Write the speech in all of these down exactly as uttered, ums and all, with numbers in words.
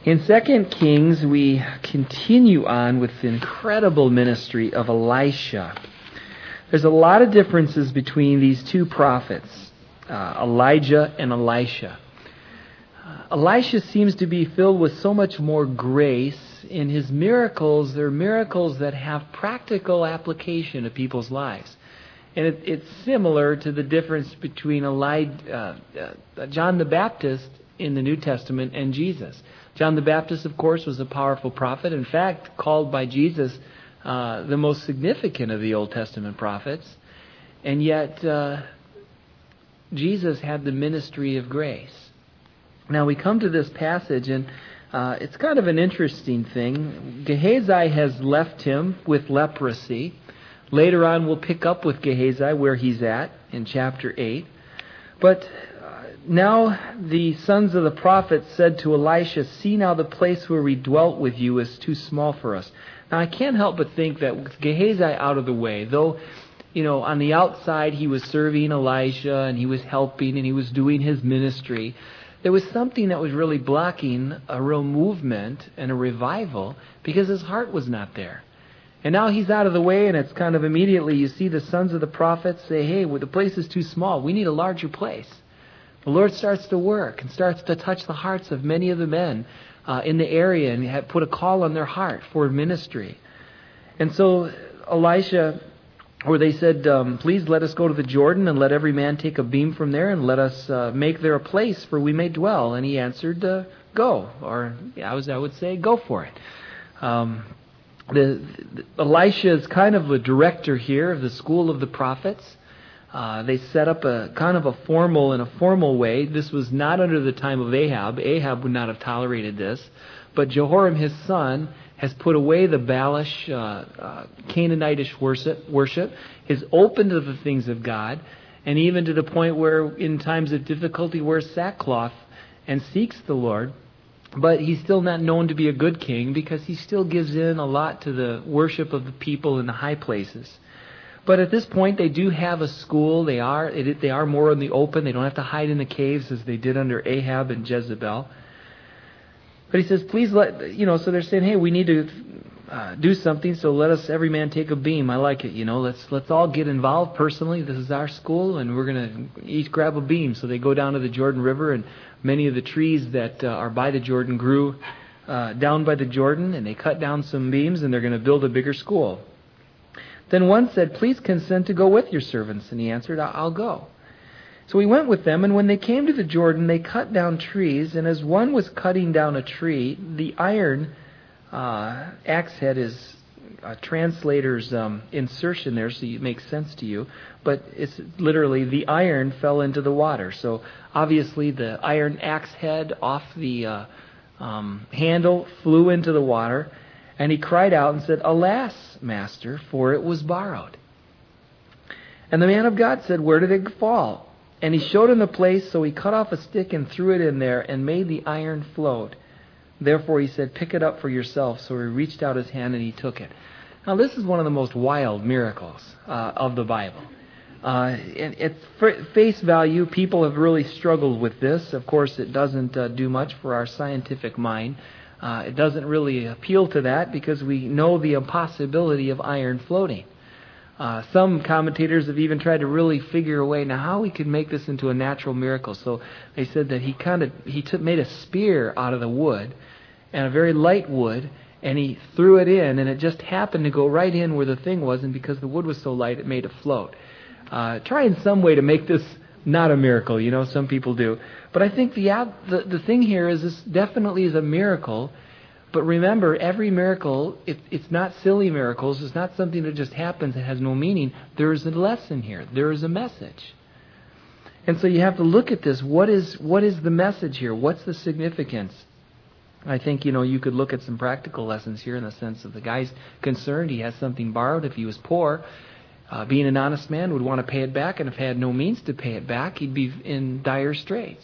In Second Kings, we continue on with the incredible ministry of Elisha. There's a lot of differences between these two prophets, uh, Elijah and Elisha. Uh, Elisha seems to be filled with so much more grace in his miracles. They're miracles that have practical application to people's lives. And it, it's similar to the difference between Elijah, uh, uh, John the Baptist in the New Testament and Jesus. John the Baptist, of course, was a powerful prophet. In fact, called by Jesus uh, the most significant of the Old Testament prophets. And yet, uh, Jesus had the ministry of grace. Now, we come to this passage, and uh, it's kind of an interesting thing. Gehazi has left him with leprosy. Later on, we'll pick up with Gehazi where he's at in chapter eight. But now the sons of the prophets said to Elisha, "See now the place where we dwelt with you is too small for us." Now I can't help but think that with Gehazi out of the way, though, you know, on the outside he was serving Elisha and he was helping and he was doing his ministry, there was something that was really blocking a real movement and a revival because his heart was not there. And now he's out of the way, and it's kind of immediately you see the sons of the prophets say, "Hey, well, the place is too small. We need a larger place." The Lord starts to work and starts to touch the hearts of many of the men uh, in the area and have put a call on their heart for ministry. And so Elisha, or they said, um, "Please let us go to the Jordan and let every man take a beam from there and let us uh, make there a place for we may dwell." And he answered, uh, "Go," or I was I would say, "Go for it." Um, the, the Elisha is kind of a director here of the school of the prophets. Uh, they set up a kind of a formal, in a formal way. This was not under the time of Ahab. Ahab would not have tolerated this. But Jehoram, his son, has put away the Baalish, uh, uh, Canaanitish worship, worship, is open to the things of God, and even to the point where in times of difficulty wears sackcloth and seeks the Lord. But he's still not known to be a good king because he still gives in a lot to the worship of the people in the high places. But at this point, they do have a school. They are it, they are more in the open. They don't have to hide in the caves as they did under Ahab and Jezebel. But he says, "Please let," you know, so they're saying, "Hey, we need to uh, do something, so let us, every man take a beam." I like it, you know. Let's let's all get involved personally. This is our school, and we're going to each grab a beam. So they go down to the Jordan River, and many of the trees that uh, are by the Jordan grew uh, down by the Jordan, and they cut down some beams, and they're going to build a bigger school. Then one said, "Please consent to go with your servants." And he answered, "I'll go." So he went with them, and when they came to the Jordan, they cut down trees. And as one was cutting down a tree, the iron uh, axe head is a translator's um, insertion there, so it makes sense to you. But it's literally the iron fell into the water. So obviously the iron axe head off the uh, um, handle flew into the water. And he cried out and said, "Alas, master, for it was borrowed." And the man of God said, "Where did it fall?" And he showed him the place, so he cut off a stick and threw it in there and made the iron float. Therefore he said, "Pick it up for yourself." So he reached out his hand and he took it. Now this is one of the most wild miracles uh, of the Bible. Uh, and at face value, people have really struggled with this. Of course, it doesn't uh, do much for our scientific mind. Uh, it doesn't really appeal to that because we know the impossibility of iron floating. Uh, some commentators have even tried to really figure a way now how we could make this into a natural miracle. So they said that he kind of he took, made a spear out of the wood, and a very light wood, and he threw it in, and it just happened to go right in where the thing was, and because the wood was so light, it made it float. Uh, try in some way to make this not a miracle, you know, some people do. But I think the, the the thing here is this definitely is a miracle. But remember, every miracle, it, it's not silly miracles. It's not something that just happens that has no meaning. There is a lesson here. There is a message. And so you have to look at this. What is what is the message here? What's the significance? I think, you know, you could look at some practical lessons here in the sense of the guy's concerned. He has something borrowed. If he was poor, Uh, being an honest man would want to pay it back, and if he had no means to pay it back, he'd be in dire straits.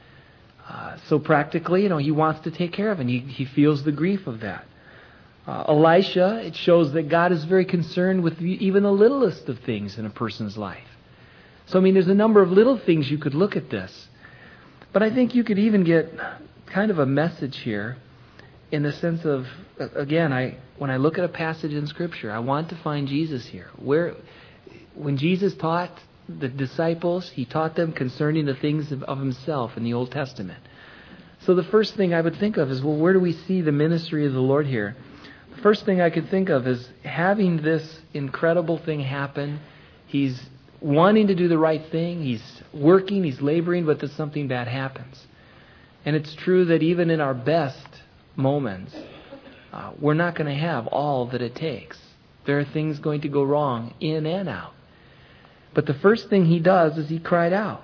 Uh, so practically, you know, he wants to take care of it, and he, he feels the grief of that. Uh, Elisha, it shows that God is very concerned with even the littlest of things in a person's life. So, I mean, there's a number of little things you could look at this. But I think you could even get kind of a message here in the sense of, again, I when I look at a passage in Scripture, I want to find Jesus here. Where, when Jesus taught the disciples, He taught them concerning the things of, of Himself in the Old Testament. So the first thing I would think of is, well, where do we see the ministry of the Lord here? The first thing I could think of is having this incredible thing happen. He's wanting to do the right thing. He's working, He's laboring, but then something bad happens. And it's true that even in our best moments, uh, we're not going to have all that it takes. There are things going to go wrong in and out. But the first thing He does is He cried out.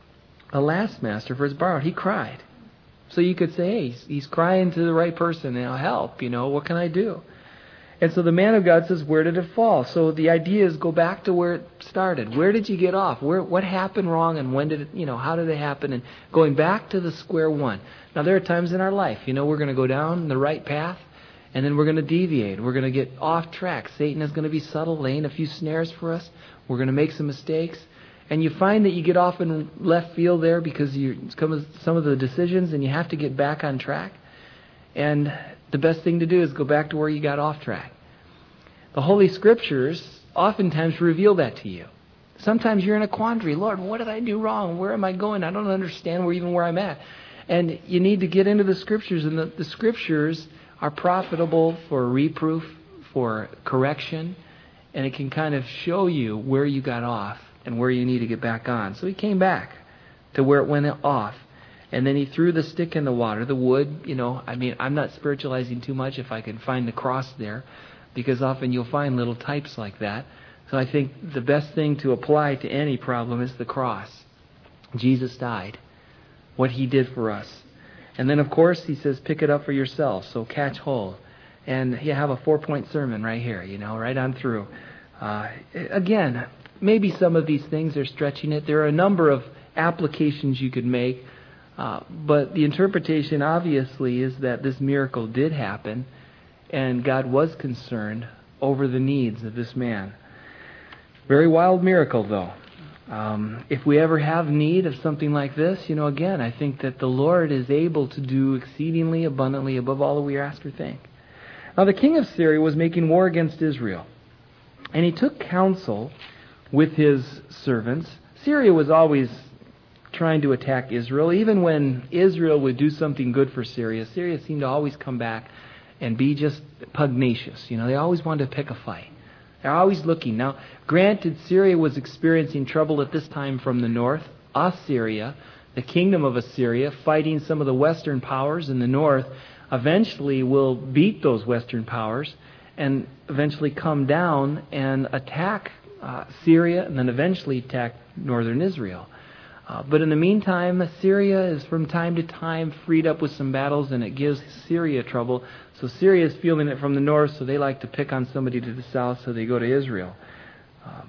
Alas, Master, for it's borrowed. He cried. So you could say, hey, he's, he's crying to the right person. You know, help, you know, what can I do? And so the man of God says, where did it fall? So the idea is go back to where it started. Where did you get off? Where what happened wrong, and when did it, you know, how did it happen? And going back to the square one. Now there are times in our life, you know, we're going to go down the right path, and then we're going to deviate. We're going to get off track. Satan is going to be subtle, laying a few snares for us. We're going to make some mistakes. And you find that you get off in left field there because you some of the decisions, and you have to get back on track. And the best thing to do is go back to where you got off track. The Holy Scriptures oftentimes reveal that to you. Sometimes you're in a quandary. Lord, what did I do wrong? Where am I going? I don't understand where even where I'm at. And you need to get into the Scriptures. And the, the Scriptures are profitable for reproof, for correction. And it can kind of show you where you got off and where you need to get back on. So he came back to where it went off. And then he threw the stick in the water, the wood. You know, I mean, I'm not spiritualizing too much if I can find the cross there, because often you'll find little types like that. So I think the best thing to apply to any problem is the cross. Jesus died, what He did for us. And then, of course, He says, pick it up for yourself, so catch hold. And you have a four-point sermon right here, you know, right on through. Uh, again, maybe some of these things are stretching it. There are a number of applications you could make. Uh, but the interpretation, obviously, is that this miracle did happen, and God was concerned over the needs of this man. Very wild miracle, though. Um, if we ever have need of something like this, you know, again, I think that the Lord is able to do exceedingly abundantly above all that we ask or think. Now, the king of Syria was making war against Israel, and he took counsel with his servants. Syria was always trying to attack Israel. Even when Israel would do something good for Syria, Syria seemed to always come back and be just pugnacious. You know, they always wanted to pick a fight. They're always looking. Now, granted, Syria was experiencing trouble at this time from the north. Assyria, the kingdom of Assyria, fighting some of the Western powers in the north, eventually will beat those Western powers and eventually come down and attack uh, Syria, and then eventually attack northern Israel. Uh, but in the meantime, Assyria is from time to time freed up with some battles, and it gives Syria trouble. So Syria is feeling it from the north, so they like to pick on somebody to the south, so they go to Israel. Um,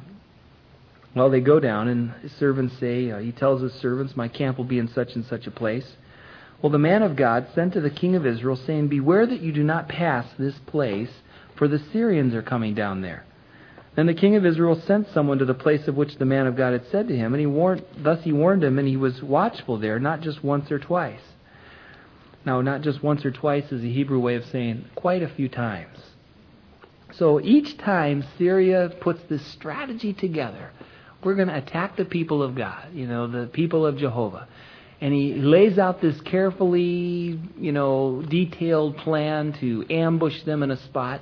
well, they go down, and his servants say, uh, he tells his servants, my camp will be in such and such a place. Well, the man of God sent to the king of Israel, saying, beware that you do not pass this place, for the Syrians are coming down there. Then the king of Israel sent someone to the place of which the man of God had said to him, and he warned, thus he warned him, and he was watchful there, not just once or twice. Now, not just once or twice is a Hebrew way of saying quite a few times. So each time Syria puts this strategy together, we're going to attack the people of God, you know, the people of Jehovah. And he lays out this carefully, you know, detailed plan to ambush them in a spot.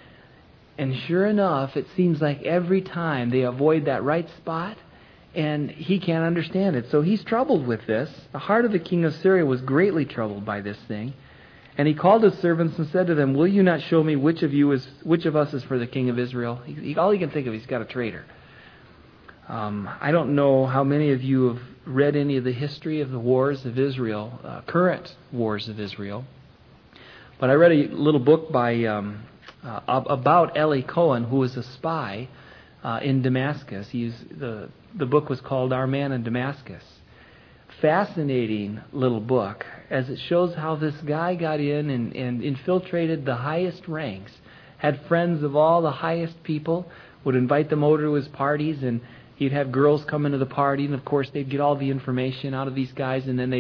And sure enough, it seems like every time they avoid that right spot, and he can't understand it. So he's troubled with this. The heart of the king of Syria was greatly troubled by this thing. And he called his servants and said to them, will you not show me which of you is, which of us is for the king of Israel? He, he, all he can think of, he's got a traitor. Um, I don't know how many of you have read any of the history of the wars of Israel, uh, current wars of Israel. But I read a little book by... Um, Uh, about Eli Cohen, who was a spy uh, in Damascus. He's, the, the book was called Our Man in Damascus. Fascinating little book, as it shows how this guy got in and, and infiltrated the highest ranks, had friends of all the highest people, would invite them over to his parties, and he'd have girls come into the party, and of course they'd get all the information out of these guys, and then they'd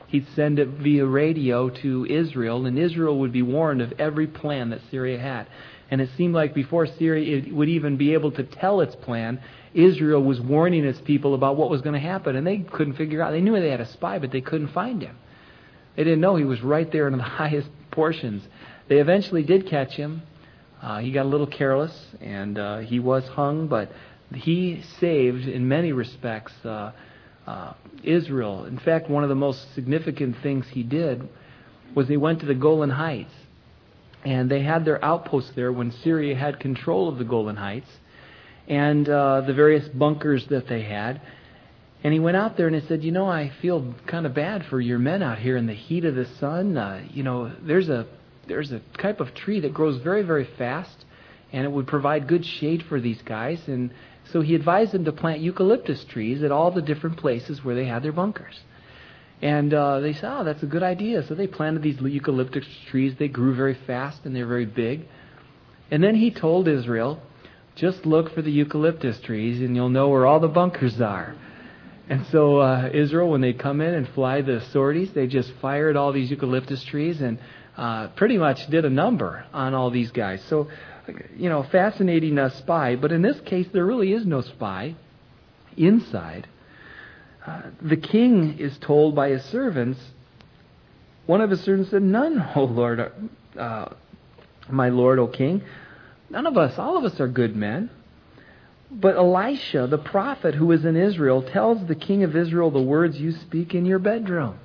he'd send it via radio to Israel, and Israel would be warned of every plan that Syria had. And it seemed like before Syria would even be able to tell its plan, Israel was warning its people about what was going to happen, and they couldn't figure out. They knew they had a spy, but they couldn't find him. They didn't know he was right there in the highest portions. They eventually did catch him. Uh, he got a little careless, and uh, he was hung, but he saved, in many respects, uh, uh, Israel. In fact, one of the most significant things he did was he went to the Golan Heights. And they had their outposts there when Syria had control of the Golan Heights and uh, the various bunkers that they had. And he went out there and he said, you know, I feel kind of bad for your men out here in the heat of the sun. Uh, you know, there's a there's a type of tree that grows very, very fast, and it would provide good shade for these guys. And so he advised them to plant eucalyptus trees at all the different places where they had their bunkers. And uh, they said, oh, that's a good idea. So they planted these eucalyptus trees. They grew very fast and they're very big. And then he told Israel, just look for the eucalyptus trees and you'll know where all the bunkers are. And so uh, Israel, when they come in and fly the sorties, they just fired all these eucalyptus trees and uh, pretty much did a number on all these guys. So, you know, fascinating uh, spy. But in this case, there really is no spy inside. Uh, the king is told by his servants, one of his servants said, none, O Lord, uh, my Lord, O king. None of us, all of us are good men. But Elisha, the prophet who is in Israel, tells the king of Israel the words you speak in your bedroom.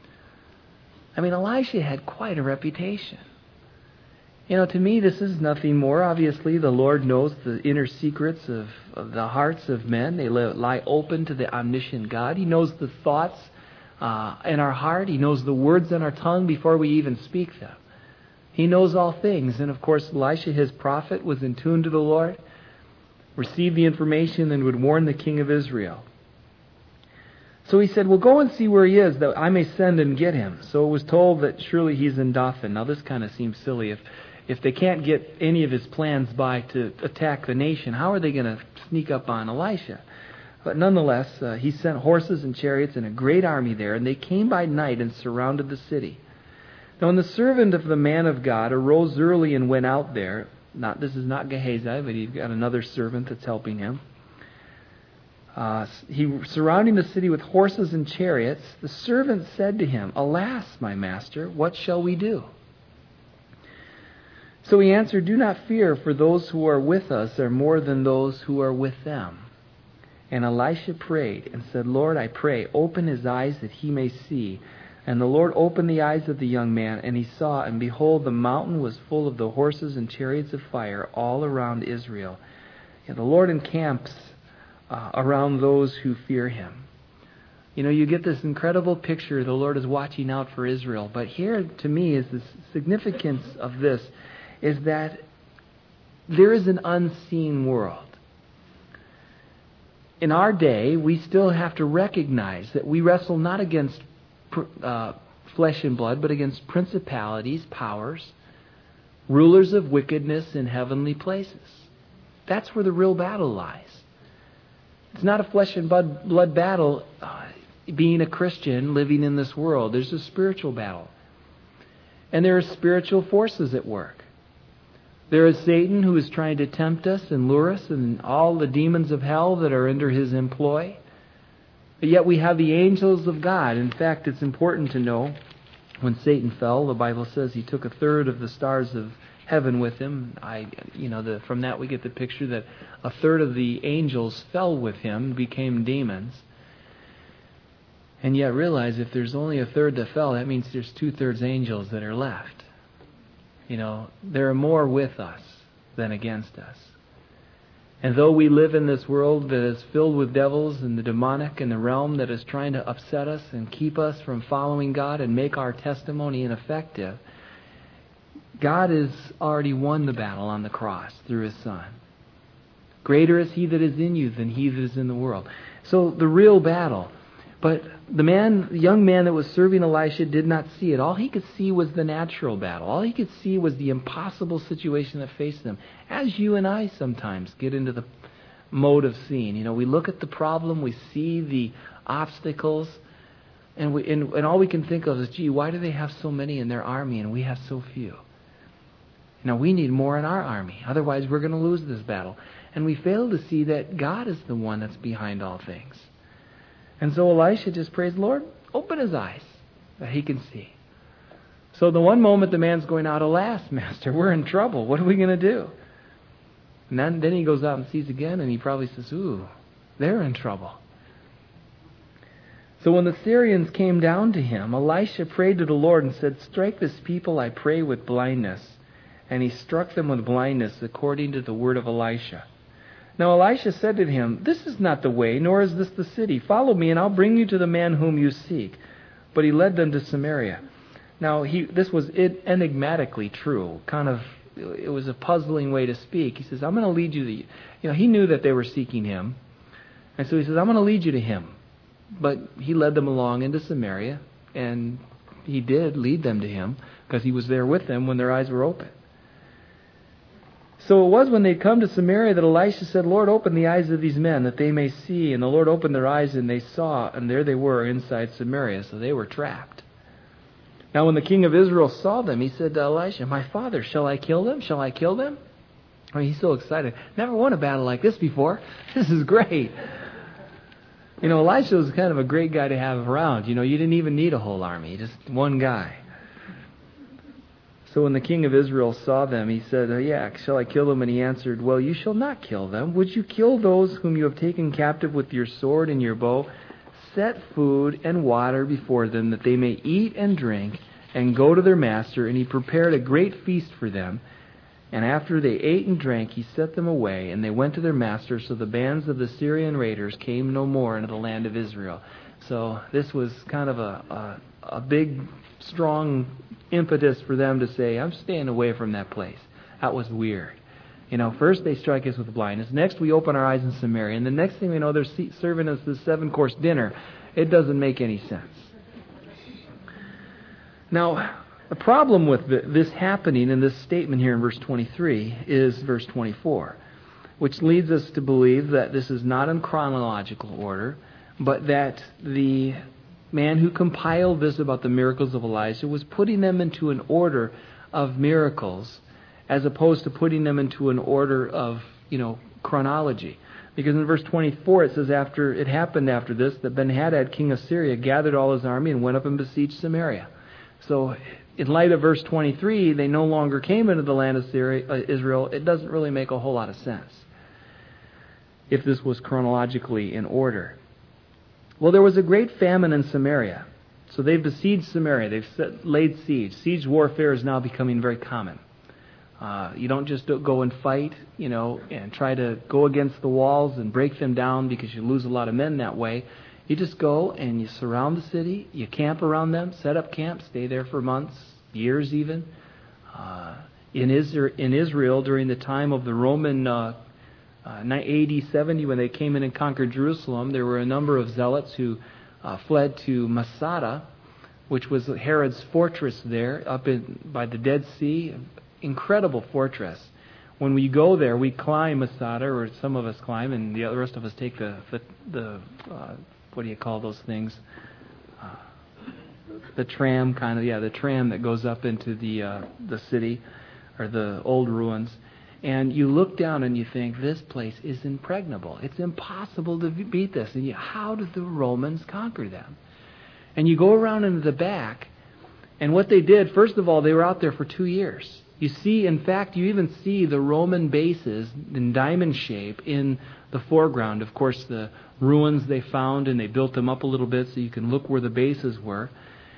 I mean, Elisha had quite a reputation. You know, to me, this is nothing more. Obviously, the Lord knows the inner secrets of, of the hearts of men. They lie open to the omniscient God. He knows the thoughts uh, in our heart. He knows the words on our tongue before we even speak them. He knows all things. And of course, Elisha, his prophet, was in tune to the Lord, received the information, and would warn the king of Israel. So he said, well, go and see where he is, that I may send and get him. So it was told that surely he's in Dothan. Now, this kind of seems silly. If If they can't get any of his plans by to attack the nation, how are they going to sneak up on Elisha? But nonetheless, uh, he sent horses and chariots and a great army there, and they came by night and surrounded the city. Now when the servant of the man of God arose early and went out there, not this is not Gehazi, but he's got another servant that's helping him. Uh, he surrounding the city with horses and chariots, the servant said to him, alas, my master, what shall we do? So he answered, do not fear, for those who are with us are more than those who are with them. And Elisha prayed and said, Lord, I pray, open his eyes that he may see. And the Lord opened the eyes of the young man, and he saw, and behold, the mountain was full of the horses and chariots of fire all around Israel. And the Lord encamps uh, around those who fear him. You know, you get this incredible picture, the Lord is watching out for Israel. But here, to me, is the significance of this, is that there is an unseen world. In our day, we still have to recognize that we wrestle not against uh, flesh and blood, but against principalities, powers, rulers of wickedness in heavenly places. That's where the real battle lies. It's not a flesh and blood, blood battle uh, being a Christian living in this world. There's a spiritual battle. And there are spiritual forces at work. There is Satan, who is trying to tempt us and lure us, and all the demons of hell that are under his employ. But yet we have the angels of God. In fact, it's important to know, when Satan fell, the Bible says he took a third of the stars of heaven with him. I, you know, the, from that we get the picture that a third of the angels fell with him, became demons. And yet realize if there's only a third that fell, that means there's two-thirds angels that are left. You know, there are more with us than against us. And though we live in this world that is filled with devils and the demonic and the realm that is trying to upset us and keep us from following God and make our testimony ineffective, God has already won the battle on the cross through His Son. Greater is He that is in you than he that is in the world. So the real battle. But the man, the young man that was serving Elisha did not see it. All he could see was the natural battle. All he could see was the impossible situation that faced them. As you and I sometimes get into the mode of seeing. You know, we look at the problem, we see the obstacles, And, we, and, and all we can think of is, gee, why do they have so many in their army and we have so few? Now, we need more in our army. Otherwise, we're going to lose this battle. And we fail to see that God is the one that's behind all things. And so Elisha just prays, Lord, open his eyes that he can see. So the one moment the man's going out, alas, Master, we're in trouble. What are we going to do? And then, then he goes out and sees again, and he probably says, ooh, they're in trouble. So when the Syrians came down to him, Elisha prayed to the Lord and said, strike this people, I pray, with blindness. And he struck them with blindness according to the word of Elisha. Now Elisha said to him, this is not the way, nor is this the city. Follow me, and I'll bring you to the man whom you seek. But he led them to Samaria. Now, he, this was enigmatically true. Kind of, it was a puzzling way to speak. He says, I'm going to lead you to, you know, he knew that they were seeking him. And so he says, I'm going to lead you to him. But he led them along into Samaria, and he did lead them to him, because he was there with them when their eyes were open. So it was when they'd come to Samaria that Elisha said, Lord, open the eyes of these men that they may see. And the Lord opened their eyes and they saw, and there they were inside Samaria. So they were trapped. Now when the king of Israel saw them, he said to Elisha, my father, shall I kill them? Shall I kill them? I mean, he's so excited. Never won a battle like this before. This is great. You know, Elisha was kind of a great guy to have around. You know, you didn't even need a whole army, just one guy. So when the king of Israel saw them, he said, oh, yeah, shall I kill them? And he answered, well, you shall not kill them. Would you kill those whom you have taken captive with your sword and your bow? Set food and water before them, that they may eat and drink and go to their master. And he prepared a great feast for them. And after they ate and drank, he set them away, and they went to their master. So the bands of the Syrian raiders came no more into the land of Israel. So this was kind of a, a, a big, strong impetus for them to say, I'm staying away from that place. That was weird. You know, first they strike us with blindness. Next we open our eyes in Samaria. And the next thing we know, they're serving us this seven-course dinner. It doesn't make any sense. Now, the problem with this happening in this statement here in verse twenty-three is verse twenty-four, which leads us to believe that this is not in chronological order, but that the man who compiled this about the miracles of Elijah was putting them into an order of miracles as opposed to putting them into an order of, you know, chronology. Because in verse twenty-four it says, after it happened after this, that Ben-Hadad, king of Syria, gathered all his army and went up and besieged Samaria. So in light of verse twenty-three, they no longer came into the land of Syria, uh, Israel. It doesn't really make a whole lot of sense if this was chronologically in order. Well, there was a great famine in Samaria. So they've besieged Samaria. They've set, laid siege. Siege warfare is now becoming very common. Uh, you don't just go and fight, you know, and try to go against the walls and break them down because you lose a lot of men that way. You just go and you surround the city. You camp around them, set up camp, stay there for months, years even. Uh, in, Israel, in Israel, during the time of the Roman uh, Uh, A D seventy, when they came in and conquered Jerusalem, there were a number of zealots who uh, fled to Masada, which was Herod's fortress there up in, by the Dead Sea. Incredible fortress. When we go there, we climb Masada, or some of us climb, and the rest of us take the, the, the uh, what do you call those things? Uh, the tram, kind of, yeah, the tram that goes up into the uh, the city, or the old ruins. And you look down and you think, this place is impregnable. It's impossible to beat this. And you, how did the Romans conquer them? And you go around into the back, and what they did, first of all, they were out there for two years. You see, in fact, you even see the Roman bases in diamond shape in the foreground. Of course, the ruins they found, and they built them up a little bit so you can look where the bases were.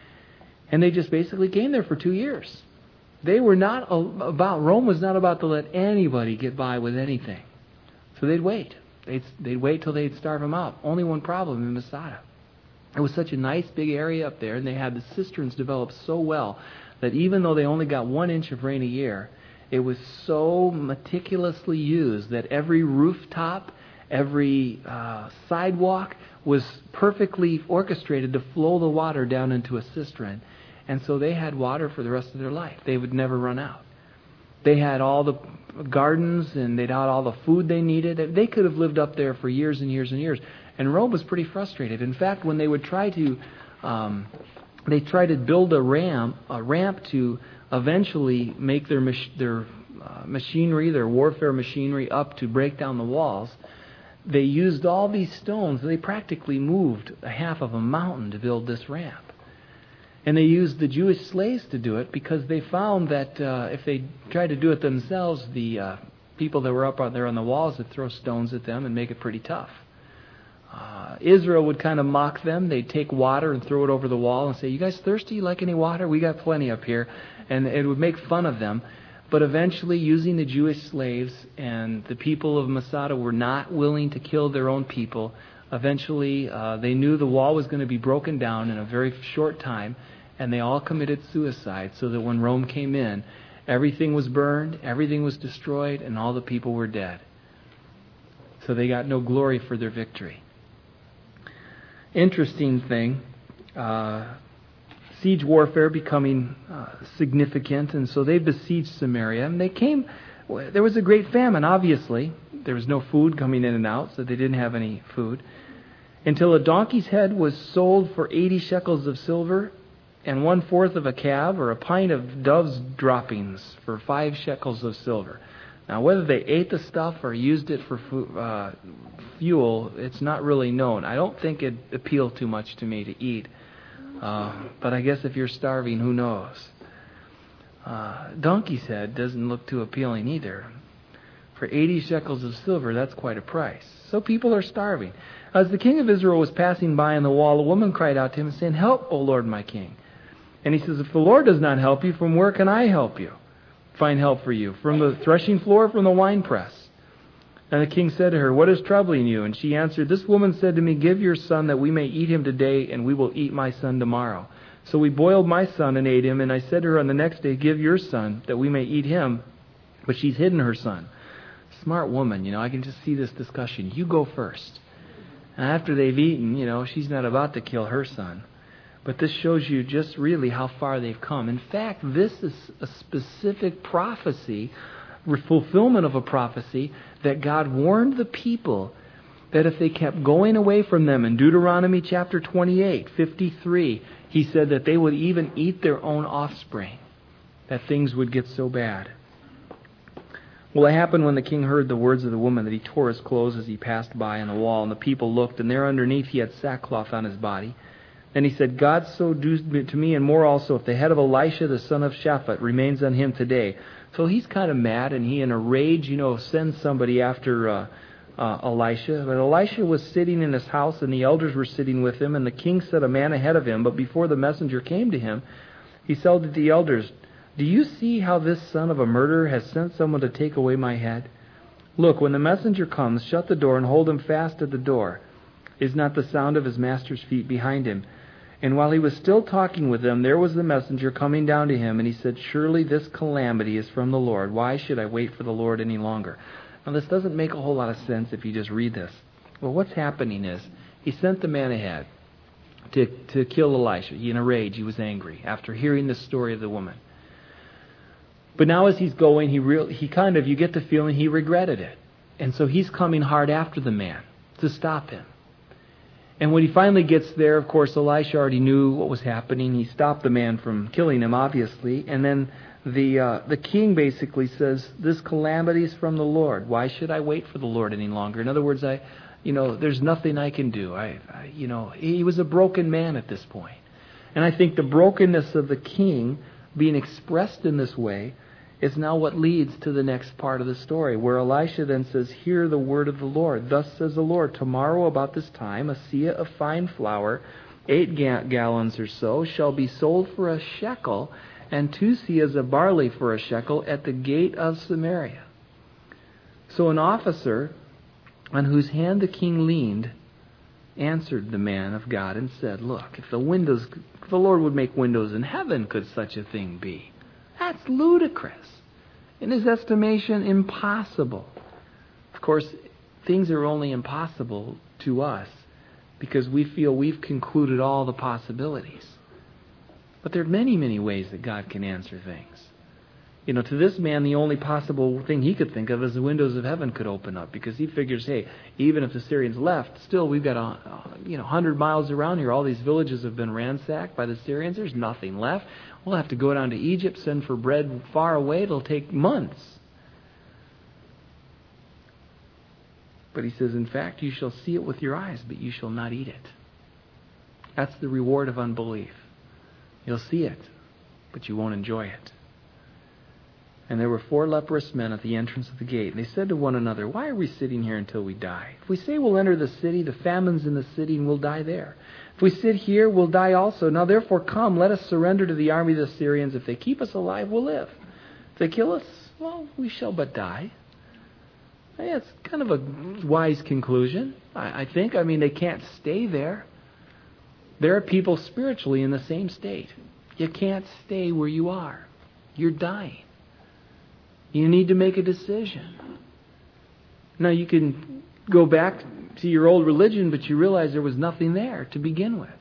And they just basically came there for two years. They were not about, Rome was not about to let anybody get by with anything. So they'd wait. They'd, they'd wait till they'd starve them out. Only one problem in Masada. It was such a nice big area up there, and they had the cisterns developed so well that even though they only got one inch of rain a year, it was so meticulously used that every rooftop, every uh, sidewalk was perfectly orchestrated to flow the water down into a cistern. And so they had water for the rest of their life. They would never run out. They had all the gardens, and they'd had all the food they needed. They could have lived up there for years and years and years. And Rome was pretty frustrated. In fact, when they would try to um, they tried to build a ramp, a ramp to eventually make their mach- their uh, machinery, their warfare machinery, up to break down the walls. They used all these stones. They practically moved a half of a mountain to build this ramp. And they used the Jewish slaves to do it because they found that uh, if they tried to do it themselves, the uh, people that were up out there on the walls would throw stones at them and make it pretty tough. Uh, Israel would kind of mock them. They'd take water and throw it over the wall and say, "You guys thirsty? You like any water? We got plenty up here." And it would make fun of them. But eventually, using the Jewish slaves, and the people of Masada were not willing to kill their own people, eventually uh, they knew the wall was going to be broken down in a very short time, and they all committed suicide so that when Rome came in, everything was burned, everything was destroyed, and all the people were dead. So they got no glory for their victory. Interesting thing, uh, siege warfare becoming uh, significant, and so they besieged Samaria, and they came, there was a great famine, obviously. There was no food coming in and out, so they didn't have any food, until a donkey's head was sold for eighty shekels of silver, and one-fourth of a calf or a pint of dove's droppings for five shekels of silver. Now, whether they ate the stuff or used it for fu- uh, fuel, it's not really known. I don't think it appealed too much to me to eat. Uh, but I guess if you're starving, who knows? Uh, donkey's head doesn't look too appealing either. For eighty shekels of silver, that's quite a price. So people are starving. As the king of Israel was passing by on the wall, a woman cried out to him, saying, "Help, O Lord, my king." And he says, "If the Lord does not help you, from where can I help you? Find help for you? From the threshing floor or from the winepress?" And the king said to her, "What is troubling you?" And she answered, "This woman said to me, 'Give your son that we may eat him today, and we will eat my son tomorrow.' So we boiled my son and ate him, and I said to her on the next day, 'Give your son that we may eat him.' But she's hidden her son." Smart woman, you know, I can just see this discussion. You go first. And after they've eaten, you know, she's not about to kill her son. But this shows you just really how far they've come. In fact, this is a specific prophecy, fulfillment of a prophecy that God warned the people that if they kept going away from them. In Deuteronomy chapter twenty-eight, fifty-three, he said that they would even eat their own offspring, that things would get so bad. Well, it happened when the king heard the words of the woman that he tore his clothes as he passed by on the wall, and the people looked, and there underneath he had sackcloth on his body. Then he said, "God so do to me and more also if the head of Elisha the son of Shaphat remains on him today." So he's kind of mad, and he in a rage, you know, sends somebody after uh, uh, Elisha. But Elisha was sitting in his house, and the elders were sitting with him, and the king sent a man ahead of him. But before the messenger came to him, he said to the elders, "Do you see how this son of a murderer has sent someone to take away my head? Look, when the messenger comes, shut the door and hold him fast at the door. Is not the sound of his master's feet behind him?" And while he was still talking with them, there was the messenger coming down to him, and he said, "Surely this calamity is from the Lord. Why should I wait for the Lord any longer?" Now, this doesn't make a whole lot of sense if you just read this. Well, what's happening is, he sent the man ahead to, to kill Elisha. He, in a rage, he was angry after hearing the story of the woman. But now as he's going, he real, he kind of, you get the feeling he regretted it. And so he's coming hard after the man to stop him. And when he finally gets there, of course, Elisha already knew what was happening. He stopped the man from killing him, obviously. And then the uh, the king basically says, "This calamity is from the Lord. Why should I wait for the Lord any longer?" In other words, I, you know, there's nothing I can do. I, I you know, he was a broken man at this point. And I think the brokenness of the king being expressed in this way is now what leads to the next part of the story, where Elisha then says, "Hear the word of the Lord. Thus says the Lord, tomorrow about this time, a seah of fine flour, eight ga- gallons or so, shall be sold for a shekel, and two seahs of barley for a shekel at the gate of Samaria." So an officer on whose hand the king leaned answered the man of God and said, "Look, if the windows, if the Lord would make windows in heaven, could such a thing be?" That's ludicrous. In his estimation, impossible. Of course, things are only impossible to us because we feel we've concluded all the possibilities. But there are many, many ways that God can answer things. You know, to this man, the only possible thing he could think of is the windows of heaven could open up, because he figures, hey, even if the Syrians left, still we've got a, you know, one hundred miles around here. All these villages have been ransacked by the Syrians. There's nothing left. We'll have to go down to Egypt, send for bread far away. It'll take months. But he says, in fact, you shall see it with your eyes, but you shall not eat it. That's the reward of unbelief. You'll see it, but you won't enjoy it. And there were four leprous men at the entrance of the gate. And they said to one another, why are we sitting here until we die? If we say we'll enter the city, the famine's in the city, and we'll die there. If we sit here, we'll die also. Now therefore come, let us surrender to the army of the Syrians. If they keep us alive, we'll live. If they kill us, well, we shall but die. Yeah, it's kind of a wise conclusion, I, I think. I mean, they can't stay there. There are people spiritually in the same state. You can't stay where you are. You're dying. You need to make a decision. Now, you can go back to your old religion, but you realize there was nothing there to begin with.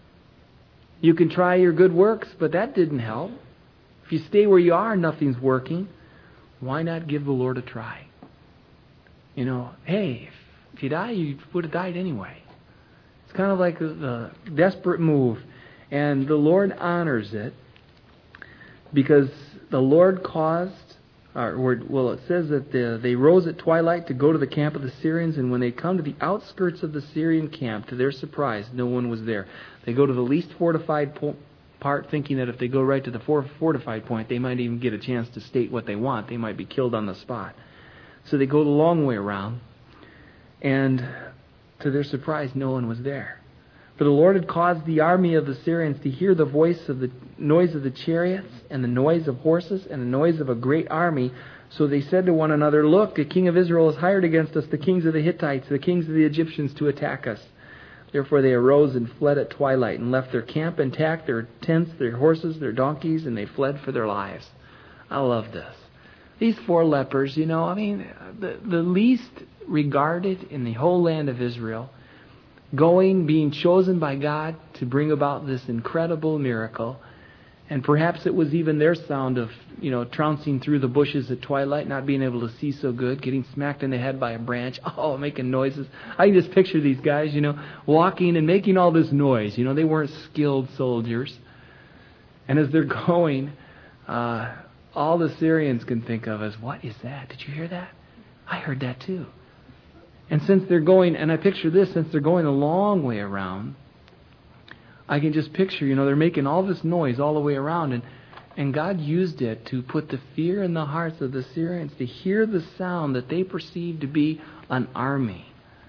You can try your good works, but that didn't help. If you stay where you are, nothing's working. Why not give the Lord a try? You know, hey, if, if you die, you would have died anyway. It's kind of like a, a desperate move. And the Lord honors it because the Lord caused, or, well, it says that the, they rose at twilight to go to the camp of the Syrians, and when they come to the outskirts of the Syrian camp, to their surprise, no one was there. They go to the least fortified po- part, thinking that if they go right to the for- fortified point, they might even get a chance to state what they want. They might be killed on the spot. So they go the long way around, and to their surprise, no one was there. For the Lord had caused the army of the Syrians to hear the voice of the noise of the chariots, and the noise of horses, and the noise of a great army. So they said to one another, look, the king of Israel has hired against us the kings of the Hittites, the kings of the Egyptians to attack us. Therefore they arose and fled at twilight, and left their camp intact, their tents, their horses, their donkeys, and they fled for their lives. I love this. These four lepers, you know, I mean, the, the least regarded in the whole land of Israel, going, being chosen by God to bring about this incredible miracle. And perhaps it was even their sound of, you know, trouncing through the bushes at twilight, not being able to see so good, getting smacked in the head by a branch, oh, making noises. I can just picture these guys, you know, walking and making all this noise. You know, they weren't skilled soldiers. And as they're going, uh, all the Syrians can think of is, what is that? Did you hear that? I heard that too. And since they're going, and I picture this, since they're going a long way around, I can just picture, you know, they're making all this noise all the way around, and, and God used it to put the fear in the hearts of the Syrians to hear the sound that they perceived to be an army.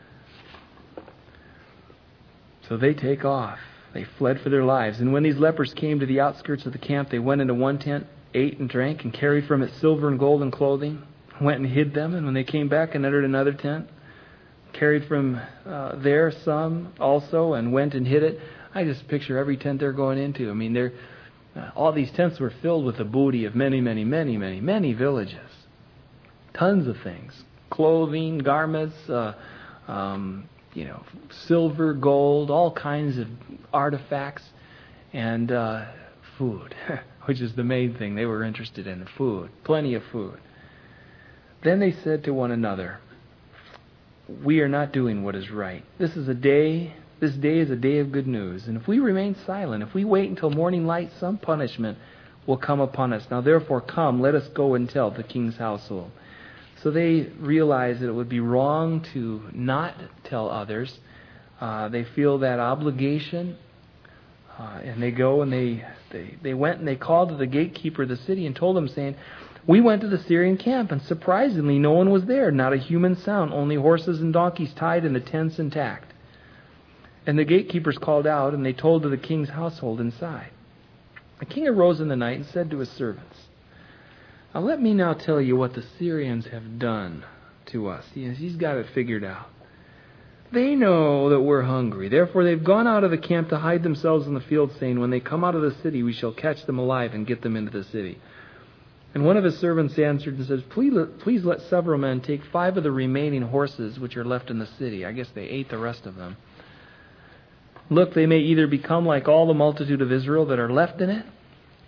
So they take off. They fled for their lives. And when these lepers came to the outskirts of the camp, they went into one tent, ate and drank, and carried from it silver and gold and clothing, went and hid them. And when they came back and entered another tent, carried from uh, there some also, and went and hid it. I just picture every tent they're going into. I mean, they're, uh, all these tents were filled with the booty of many, many, many, many, many villages. Tons of things. Clothing, garments, uh, um, you know, silver, gold, all kinds of artifacts, and uh, food, which is the main thing they were interested in, food. Plenty of food. Then they said to one another, we are not doing what is right. This is a day, this day is a day of good news. And if we remain silent, if we wait until morning light, some punishment will come upon us. Now therefore come, let us go and tell the king's household. So they realize that it would be wrong to not tell others. Uh, they feel that obligation. Uh, and they go and they, they, they went and they called to the gatekeeper of the city and told him, saying, we went to the Syrian camp, and surprisingly no one was there, not a human sound, only horses and donkeys tied and the tents intact. And the gatekeepers called out, and they told to the king's household inside. The king arose in the night and said to his servants, now let me now tell you what the Syrians have done to us. Yes, he's got it figured out. They know that we're hungry. Therefore they've gone out of the camp to hide themselves in the field, saying, when they come out of the city, we shall catch them alive and get them into the city. And one of his servants answered and says, please let, please let several men take five of the remaining horses which are left in the city. I guess they ate the rest of them. Look, they may either become like all the multitude of Israel that are left in it,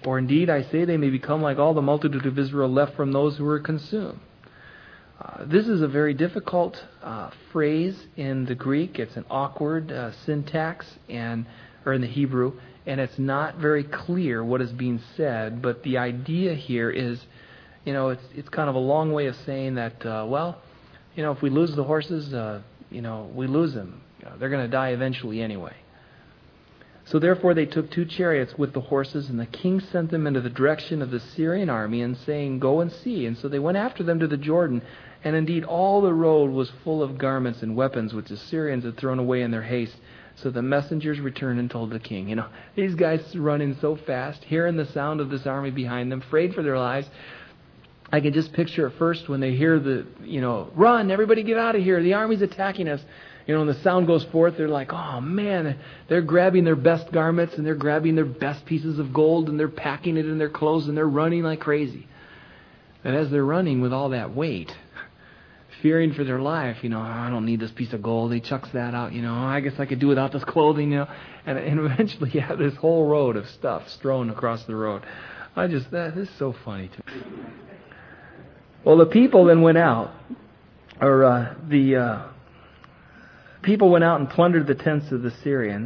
Or indeed, I say, they may become like all the multitude of Israel left from those who were consumed. Uh, this is a very difficult uh, phrase in the Greek. It's an awkward uh, syntax, and or in the Hebrew, and it's not very clear what is being said. But the idea here is, you know, it's it's kind of a long way of saying that, uh, well, you know, if we lose the horses, uh, you know, we lose them. You know, they're going to die eventually anyway. So therefore they took two chariots with the horses, and the king sent them into the direction of the Syrian army, and saying, Go and see. And so they went after them to the Jordan, and indeed all the road was full of garments and weapons which the Syrians had thrown away in their haste. So the messengers returned and told the king. You know, these guys running so fast, hearing the sound of this army behind them, afraid for their lives. I can just picture at first when they hear the, you know, run, everybody get out of here, the army's attacking us. You know, when the sound goes forth, they're like, oh man, they're grabbing their best garments and they're grabbing their best pieces of gold and they're packing it in their clothes and they're running like crazy. And as they're running with all that weight, fearing for their life, you know, I don't need this piece of gold. He chucks that out, you know, I guess I could do without this clothing, you know. And, and eventually you have this whole road of stuff strewn across the road. I just, that is so funny to me. Well, the people then went out, or uh, the uh, people went out and plundered the tents of the Syrians.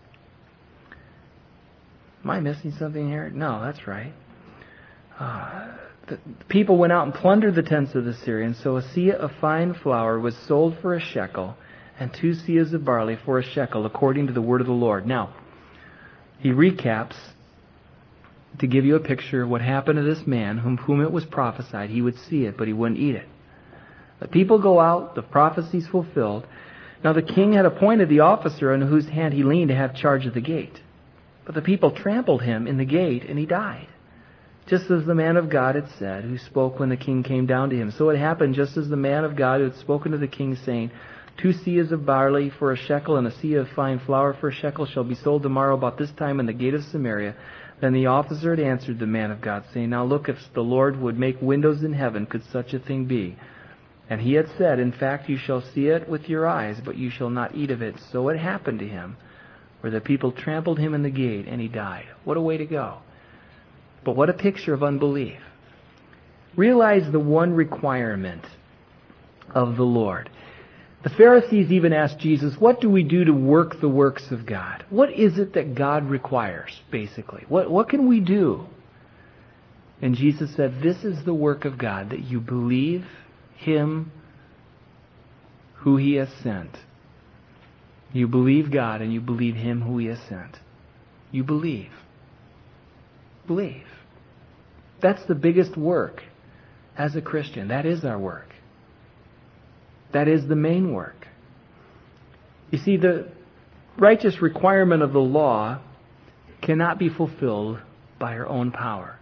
Am I missing something here? No, that's right. Uh, the people went out and plundered the tents of the Syrians. So a seah of fine flour was sold for a shekel, and two seahs of barley for a shekel, according to the word of the Lord. Now, he recaps to give you a picture of what happened to this man, whom, whom it was prophesied he would see it, but he wouldn't eat it. The people go out, the prophecy's fulfilled. Now the king had appointed the officer on whose hand he leaned to have charge of the gate. But the people trampled him in the gate, and he died, just as the man of God had said, who spoke when the king came down to him. So it happened just as the man of God who had spoken to the king, saying, Two seahs of barley for a shekel and a seah of fine flour for a shekel shall be sold tomorrow about this time in the gate of Samaria. Then the officer had answered the man of God, saying, Now look, if the Lord would make windows in heaven, could such a thing be? And he had said, In fact, you shall see it with your eyes, but you shall not eat of it. So it happened to him, where the people trampled him in the gate, and he died. What a way to go. But what a picture of unbelief. Realize the one requirement of the Lord. The Pharisees even asked Jesus, what do we do to work the works of God? What is it that God requires, basically? What, what can we do? And Jesus said, this is the work of God, that you believe Him who He has sent. You believe God and you believe Him who He has sent. You believe. Believe. That's the biggest work as a Christian. That is our work. That is the main work. You see, the righteous requirement of the law cannot be fulfilled by our own power.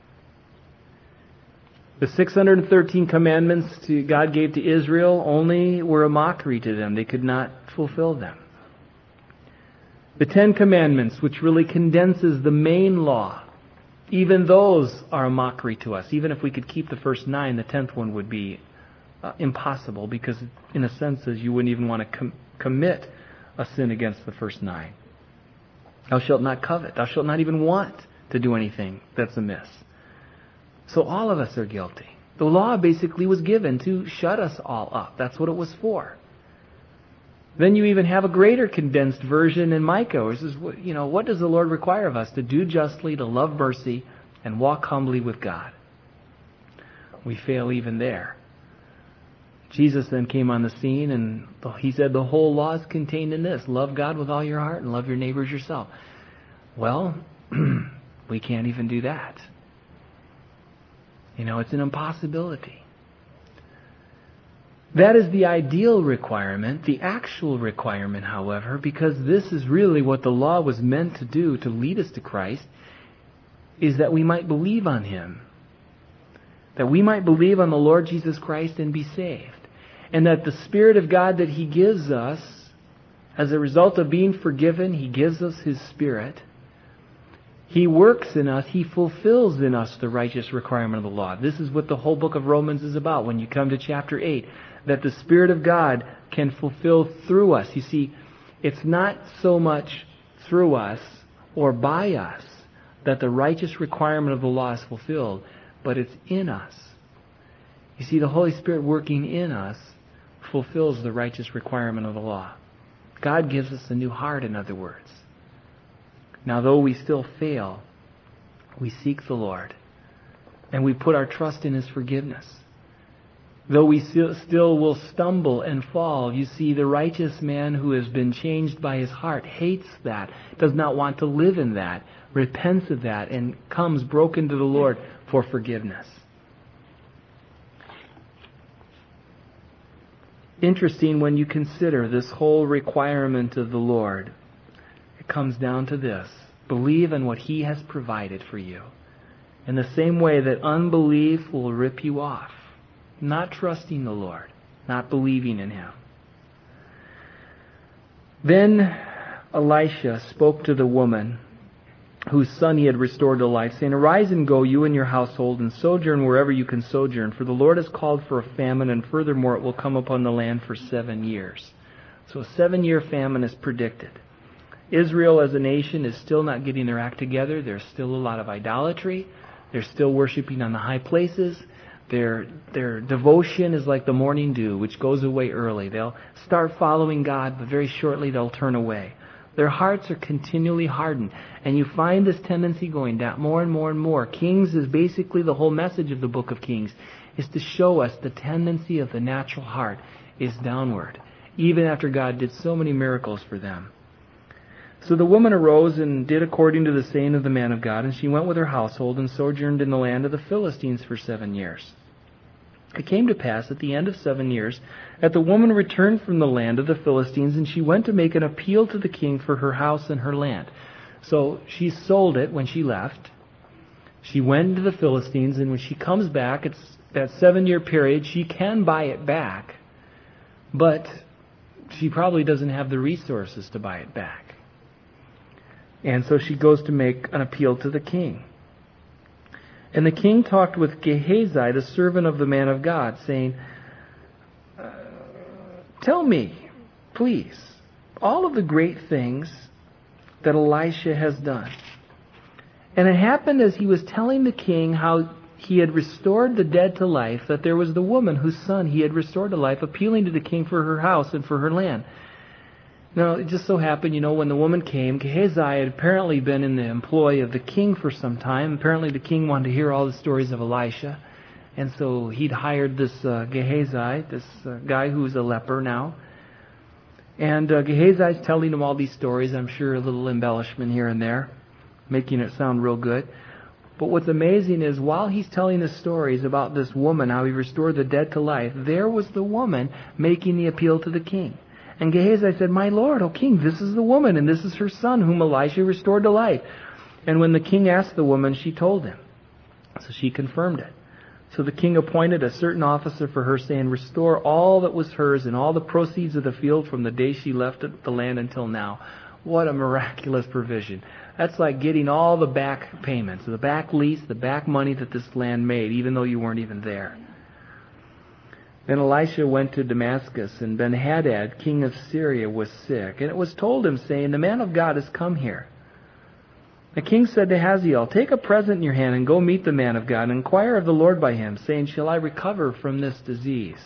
The six hundred thirteen commandments to God gave to Israel only were a mockery to them. They could not fulfill them. The Ten Commandments, which really condenses the main law, even those are a mockery to us. Even if we could keep the first nine, the tenth one would be uh, impossible, because in a sense you wouldn't even want to com- commit a sin against the first nine. Thou shalt not covet. Thou shalt not even want to do anything that's amiss. So all of us are guilty. The law basically was given to shut us all up. That's what it was for. Then you even have a greater condensed version in Micah, which is, you know, what does the Lord require of us? To do justly, to love mercy, and walk humbly with God. We fail even there. Jesus then came on the scene, and He said the whole law is contained in this. Love God with all your heart and love your neighbor as yourself. Well, we can't even do that. You know, it's an impossibility. That is the ideal requirement. The actual requirement, however, because this is really what the law was meant to do, to lead us to Christ, is that we might believe on Him. That we might believe on the Lord Jesus Christ and be saved. And that the Spirit of God that He gives us, as a result of being forgiven, He gives us His Spirit. He works in us, He fulfills in us the righteous requirement of the law. This is what the whole book of Romans is about when you come to chapter eight. That the Spirit of God can fulfill through us. You see, it's not so much through us or by us that the righteous requirement of the law is fulfilled, but it's in us. You see, the Holy Spirit working in us fulfills the righteous requirement of the law. God gives us a new heart, in other words. Now, though we still fail, we seek the Lord, and we put our trust in His forgiveness. Though we still will stumble and fall, you see, the righteous man who has been changed by his heart hates that, does not want to live in that, repents of that, and comes broken to the Lord for forgiveness. Interesting when you consider this whole requirement of the Lord. It comes down to this: believe in what He has provided for you. In the same way that unbelief will rip you off. Not trusting the Lord, not believing in Him. Then Elisha spoke to the woman whose son he had restored to life, saying, "Arise and go, you and your household, and sojourn wherever you can sojourn, for the Lord has called for a famine, and furthermore it will come upon the land for seven years." So a seven-year famine is predicted. Israel as a nation is still not getting their act together. There's still a lot of idolatry. They're still worshiping on the high places. Their their devotion is like the morning dew, which goes away early. They'll start following God, but very shortly they'll turn away. Their hearts are continually hardened. And you find this tendency going down more and more and more. Kings is basically the whole message of the book of Kings, is to show us the tendency of the natural heart is downward, even after God did so many miracles for them. So the woman arose and did according to the saying of the man of God, and she went with her household and sojourned in the land of the Philistines for seven years. It came to pass at the end of seven years that the woman returned from the land of the Philistines, and she went to make an appeal to the king for her house and her land. So she sold it when she left. She went to the Philistines, and when she comes back, it's that seven-year period, she can buy it back, but she probably doesn't have the resources to buy it back. And so she goes to make an appeal to the king. And the king talked with Gehazi, the servant of the man of God, saying, uh, "Tell me, please, all of the great things that Elisha has done." And it happened as he was telling the king how he had restored the dead to life, that there was the woman whose son he had restored to life, appealing to the king for her house and for her land. Now, it just so happened, you know, when the woman came, Gehazi had apparently been in the employ of the king for some time. Apparently the king wanted to hear all the stories of Elisha. And so he'd hired this uh, Gehazi, this uh, guy who's a leper now. And uh, Gehazi's telling him all these stories, I'm sure a little embellishment here and there, making it sound real good. But what's amazing is while he's telling the stories about this woman, how he restored the dead to life, there was the woman making the appeal to the king. And Gehazi said, "My lord, O king, this is the woman, and this is her son, whom Elisha restored to life." And when the king asked the woman, she told him. So she confirmed it. So the king appointed a certain officer for her, saying, "Restore all that was hers and all the proceeds of the field from the day she left the land until now." What a miraculous provision. That's like getting all the back payments, the back lease, the back money that this land made, even though you weren't even there. Then Elisha went to Damascus, and Ben-Hadad, king of Syria, was sick. And it was told him, saying, "The man of God has come here." The king said to Hazael, "Take a present in your hand and go meet the man of God, and inquire of the Lord by him, saying, Shall I recover from this disease?"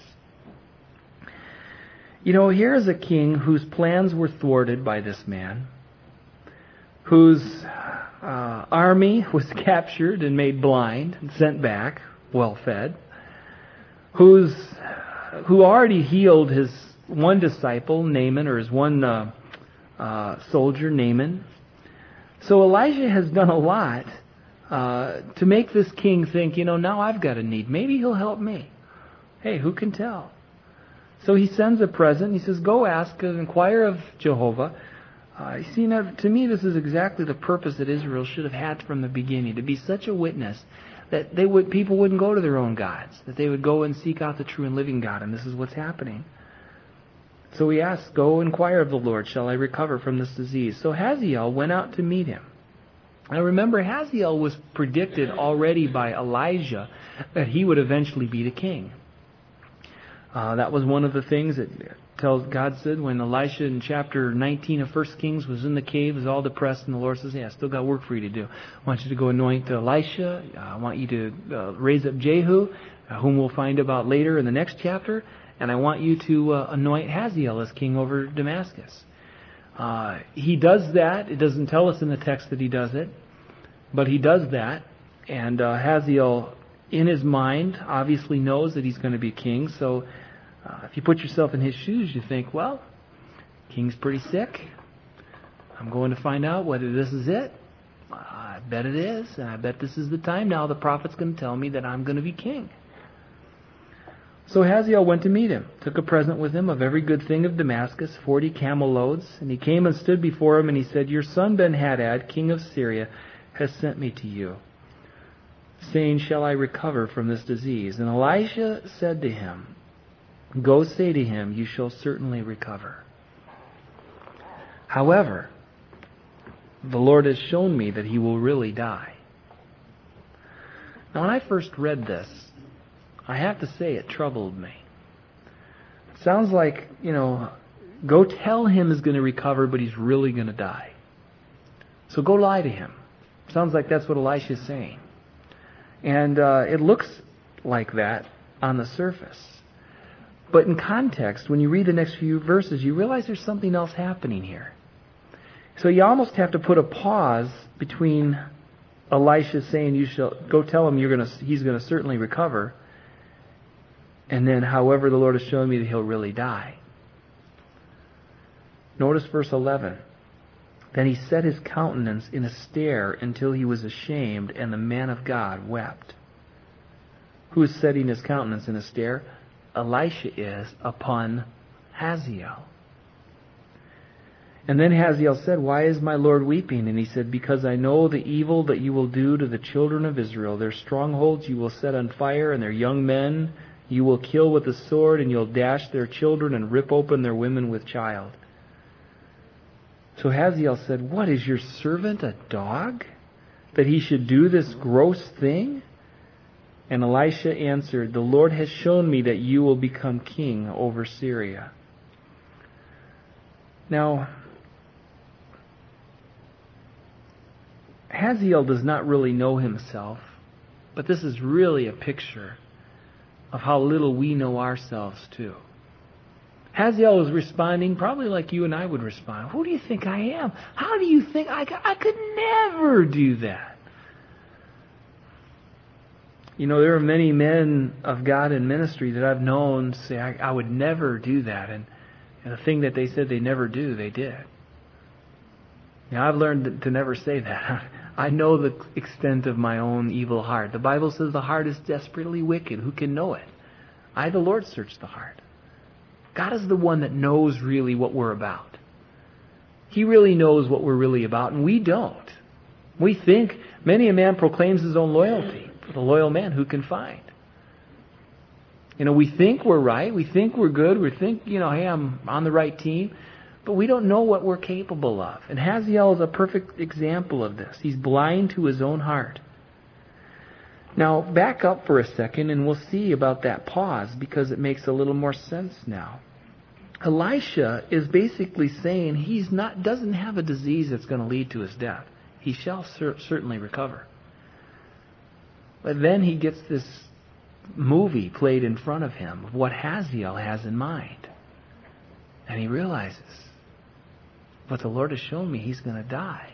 You know, here is a king whose plans were thwarted by this man, whose uh, army was captured and made blind and sent back, well fed, who's who already healed his one disciple, Naaman, or his one uh, uh, soldier, Naaman. So Elijah has done a lot uh, to make this king think, you know, now I've got a need. Maybe he'll help me. Hey, who can tell? So he sends a present. He says, "Go ask, inquire of Jehovah." Uh, you see, now, to me, this is exactly the purpose that Israel should have had from the beginning, to be such a witness that they would people wouldn't go to their own gods, that they would go and seek out the true and living God, and this is what's happening. So he asks, "Go inquire of the Lord, shall I recover from this disease?" So Hazael went out to meet him. Now remember, Hazael was predicted already by Elijah that he would eventually be the king. Uh, that was one of the things that tells God said when Elisha in chapter nineteen of First Kings was in the cave, was all depressed, and the Lord says, "Hey, I still got work for you to do. I want you to go anoint Elisha. I want you to uh, raise up Jehu, uh, whom we'll find about later in the next chapter, and I want you to uh, anoint Hazael as king over Damascus." Uh, he does that. It doesn't tell us in the text that he does it, but he does that, and uh, Hazael, in his mind, obviously knows that he's going to be king. So uh, if you put yourself in his shoes, you think, well, king's pretty sick. I'm going to find out whether this is it. Uh, I bet it is, and I bet this is the time now the prophet's going to tell me that I'm going to be king. So Hazael went to meet him, took a present with him of every good thing of Damascus, forty camel loads, and he came and stood before him, and he said, "Your son Ben-Hadad, king of Syria, has sent me to you, saying, 'Shall I recover from this disease?' And Elisha said to him, 'Go say to him, you shall certainly recover. However, the Lord has shown me that he will really die.'" Now, when I first read this, I have to say it troubled me. It sounds like, you know, go tell him he's going to recover, but he's really going to die. So go lie to him. Sounds like that's what Elisha is saying. And uh, it looks like that on the surface. But in context, when you read the next few verses, you realize there's something else happening here. So you almost have to put a pause between Elisha saying, "You shall go tell him you're going to, he's going to certainly recover," and then, "However, the Lord has shown me that he'll really die." Notice verse eleven. "Then he set his countenance in a stare until he was ashamed, and the man of God wept." Who is setting his countenance in a stare? Elisha is upon Hazael. And then Hazael said, "Why is my Lord weeping?" And he said, "Because I know the evil that you will do to the children of Israel. Their strongholds you will set on fire, and their young men you will kill with the sword, and you'll dash their children and rip open their women with child." So Hazael said, "What, is your servant a dog, that he should do this gross thing?" And Elisha answered, "The Lord has shown me that you will become king over Syria." Now, Hazael does not really know himself, but this is really a picture of how little we know ourselves too. Hazael was responding probably like you and I would respond. "Who do you think I am? How do you think I, I could never do that?" You know, there are many men of God in ministry that I've known say, I, I would never do that. And, and the thing that they said they never do, they did. Now, I've learned to, to never say that. I know the extent of my own evil heart. The Bible says the heart is desperately wicked. Who can know it? I, the Lord, search the heart. God is the one that knows really what we're about. He really knows what we're really about, and we don't. We think, many a man proclaims his own loyalty. For the loyal man, who can find? You know, we think we're right. We think we're good. We think, you know, hey, I'm on the right team. But we don't know what we're capable of. And Hazael is a perfect example of this. He's blind to his own heart. Now, back up for a second and we'll see about that pause, because it makes a little more sense now. Elisha is basically saying he's not doesn't have a disease that's going to lead to his death. He shall cer- certainly recover. But then he gets this movie played in front of him of what Hazael has in mind. And he realizes, but the Lord has shown me he's going to die.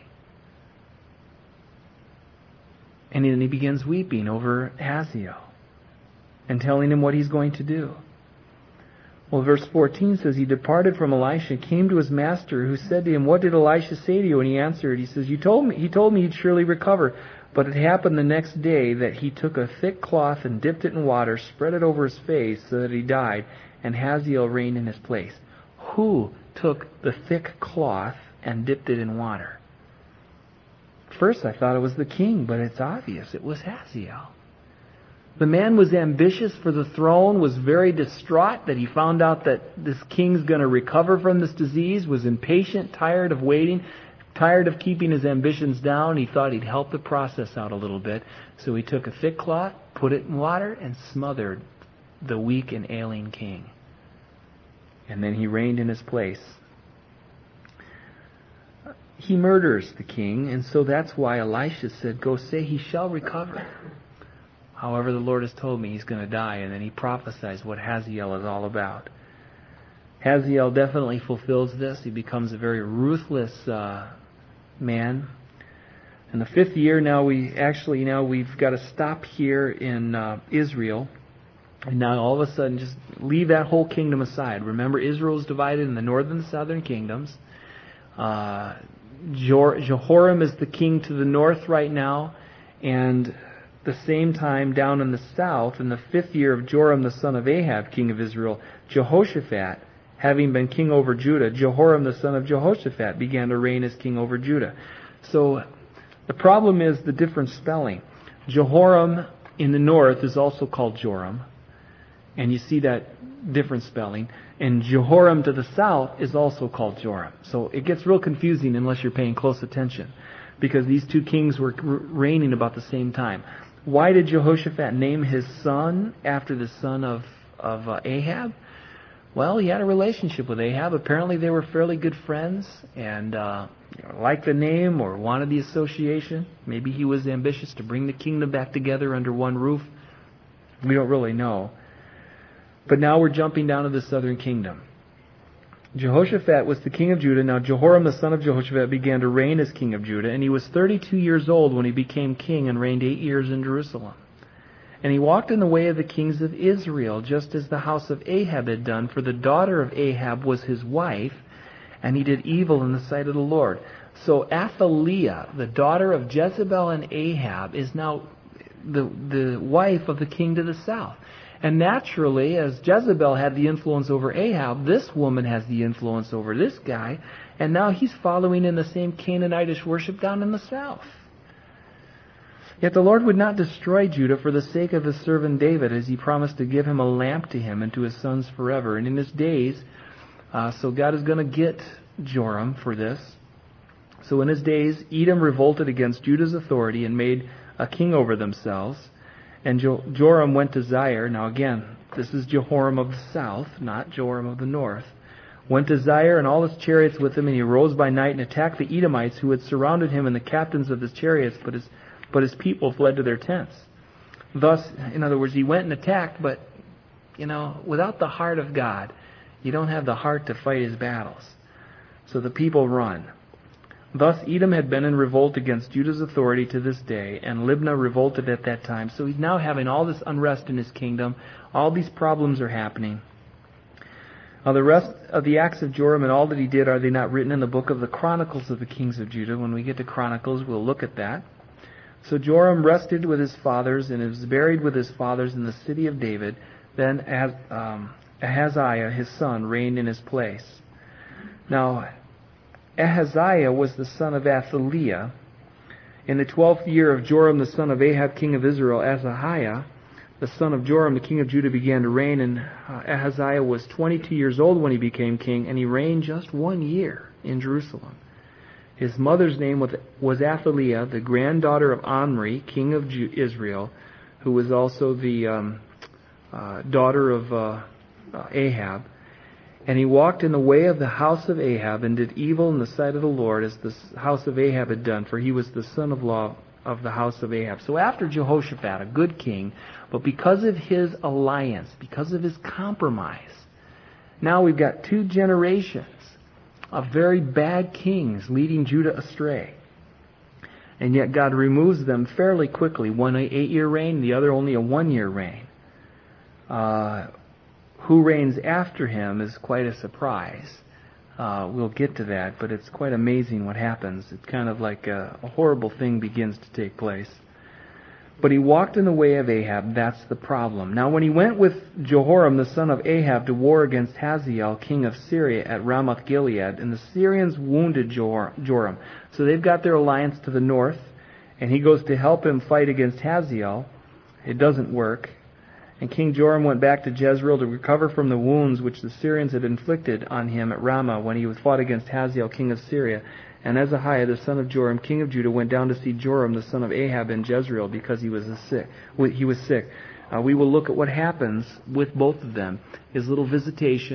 And then he begins weeping over Hazael and telling him what he's going to do. Well, verse fourteen says, "He departed from Elisha, came to his master, who said to him, 'What did Elisha say to you?' And he answered, he says, 'You told me, he told me he'd surely recover. But it happened the next day that he took a thick cloth and dipped it in water, spread it over his face so that he died, and Hazael reigned in his place.'" Who took the thick cloth and dipped it in water? First I thought it was the king, but it's obvious it was Hazael. The man was ambitious for the throne, was very distraught that he found out that this king's going to recover from this disease, was impatient, tired of waiting, tired of keeping his ambitions down. He thought he'd help the process out a little bit. So he took a thick cloth, put it in water, and smothered the weak and ailing king. And then he reigned in his place. He murders the king, and so that's why Elisha said, go say he shall recover. However, the Lord has told me he's going to die, and then he prophesies what Hazael is all about. Hazael definitely fulfills this. He becomes a very ruthless uh, man. In the fifth year now, we actually now we've got to stop here in uh, Israel. And now all of a sudden just leave that whole kingdom aside. Remember, Israel is divided in the northern and southern kingdoms. Uh, Jehoram is the king to the north right now. And the same time down in the south, in the fifth year of Joram the son of Ahab, king of Israel, Jehoshaphat, having been king over Judah, Jehoram the son of Jehoshaphat began to reign as king over Judah. So the problem is the different spelling. Jehoram in the north is also called Joram. And you see that different spelling. And Jehoram to the south is also called Joram. So it gets real confusing unless you're paying close attention, because these two kings were reigning about the same time. Why did Jehoshaphat name his son after the son of, of uh, Ahab? Well, he had a relationship with Ahab. Apparently they were fairly good friends and uh, you know, liked the name or wanted the association. Maybe he was ambitious to bring the kingdom back together under one roof. We don't really know. But now we're jumping down to the southern kingdom. Jehoshaphat was the king of Judah. Now Jehoram the son of Jehoshaphat began to reign as king of Judah, and he was thirty-two years old when he became king and reigned eight years in Jerusalem. And he walked in the way of the kings of Israel, just as the house of Ahab had done, for the daughter of Ahab was his wife, and he did evil in the sight of the Lord. So Athaliah, the daughter of Jezebel and Ahab, is now the, the wife of the king to the south. And naturally, as Jezebel had the influence over Ahab, this woman has the influence over this guy, and now he's following in the same Canaanitish worship down in the south. Yet the Lord would not destroy Judah for the sake of his servant David, as he promised to give him a lamp to him and to his sons forever. And in his days, uh, so God is going to get Joram for this. So in his days, Edom revolted against Judah's authority and made a king over themselves. And jo- Joram went to Zaire. Now again, this is Jehoram of the south, not Joram of the north. Went to Zaire and all his chariots with him, and he rose by night and attacked the Edomites who had surrounded him and the captains of his chariots, but his, but his people fled to their tents. Thus, in other words, he went and attacked, but, you know, without the heart of God, you don't have the heart to fight his battles. So the people run. Thus Edom had been in revolt against Judah's authority to this day, and Libnah revolted at that time. So he's now having all this unrest in his kingdom. All these problems are happening. Now the rest of the acts of Joram and all that he did, are they not written in the book of the Chronicles of the kings of Judah? When we get to Chronicles, we'll look at that. So Joram rested with his fathers and was buried with his fathers in the city of David. Then um, Ahaziah, his son, reigned in his place. Now Ahaziah was the son of Athaliah. In the twelfth year of Joram the son of Ahab, king of Israel, Ahaziah, the son of Joram, the king of Judah, began to reign, and Ahaziah was twenty-two years old when he became king, and he reigned just one year in Jerusalem. His mother's name was Athaliah, the granddaughter of Omri, king of Israel, who was also the um, uh, daughter of uh, uh, Ahab. And he walked in the way of the house of Ahab and did evil in the sight of the Lord, as the house of Ahab had done, for he was the son-in-law of the house of Ahab. So after Jehoshaphat, a good king, but because of his alliance, because of his compromise, now we've got two generations of very bad kings leading Judah astray. And yet God removes them fairly quickly. One an eight-year reign, the other only a one-year reign. Uh... Who reigns after him is quite a surprise. Uh, we'll get to that, but it's quite amazing what happens. It's kind of like a, a horrible thing begins to take place. But he walked in the way of Ahab. That's the problem. Now when he went with Jehoram, the son of Ahab, to war against Hazael, king of Syria, at Ramoth Gilead, and the Syrians wounded Joram. So they've got their alliance to the north, and he goes to help him fight against Hazael. It doesn't work. And King Joram went back to Jezreel to recover from the wounds which the Syrians had inflicted on him at Ramah when he was fought against Hazael, king of Syria. And Ahaziah, the son of Joram, king of Judah, went down to see Joram, the son of Ahab, in Jezreel, because he was sick. He was sick. Uh, we will look at what happens with both of them. His little visitation,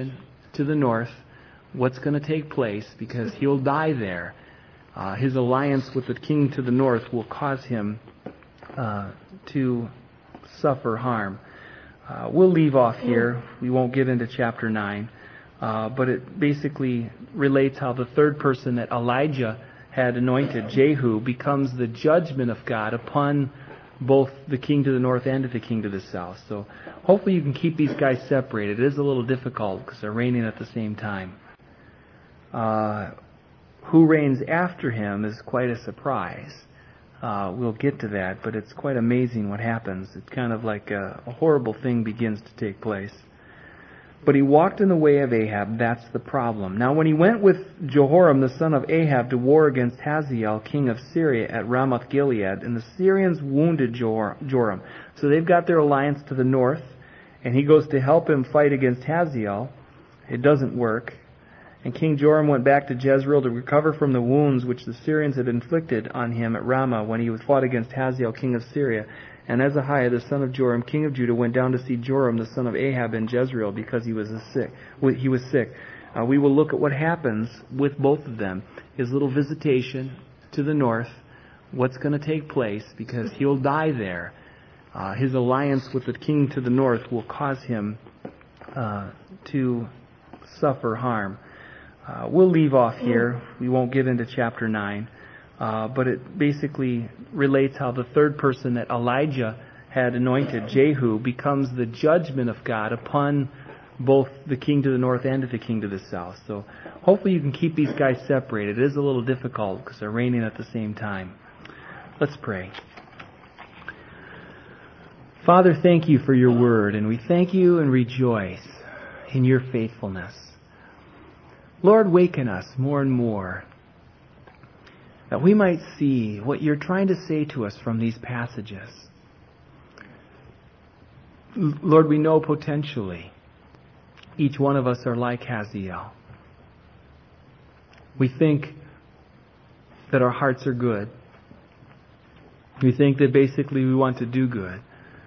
to the north, what's going to take place, because he'll die there. Uh, his alliance with the king to the north will cause him uh, to suffer harm. Uh, we'll leave off here. We won't get into chapter nine. Uh, but it basically relates how the third person that Elijah had anointed, Jehu, becomes the judgment of God upon both the king to the north and the king to the south. So hopefully you can keep these guys separated. It is a little difficult because they're reigning at the same time. Uh, who reigns after him is quite a surprise. Uh, we'll get to that, but it's quite amazing what happens. It's kind of like a, a horrible thing begins to take place. But he walked in the way of Ahab. That's the problem. Now when he went with Jehoram, the son of Ahab, to war against Hazael, king of Syria, at Ramoth Gilead, and the Syrians wounded Joram. So they've got their alliance to the north, and he goes to help him fight against Hazael. It doesn't work. And King Joram went back to Jezreel to recover from the wounds which the Syrians had inflicted on him at Ramah when he fought against Hazael, king of Syria. And Ahaziah, the son of Joram, king of Judah, went down to see Joram, the son of Ahab, in Jezreel because he was sick. He was sick. Uh, we will look at what happens with both of them. His little visitation to the north, what's going to take place, because he'll die there. Uh, his alliance with the king to the north will cause him uh, to suffer harm. Uh, we'll leave off here. We won't get into chapter nine. Uh, but it basically relates how the third person that Elijah had anointed, Jehu, becomes the judgment of God upon both the king to the north and the king to the south. So hopefully you can keep these guys separated. It is a little difficult because they're reigning at the same time. Let's pray. Father, thank you for your word, and we thank you and rejoice in your faithfulness. Lord, waken us more and more, that we might see what you're trying to say to us from these passages. Lord, we know potentially each one of us are like Hazael. We think that our hearts are good. We think that basically we want to do good.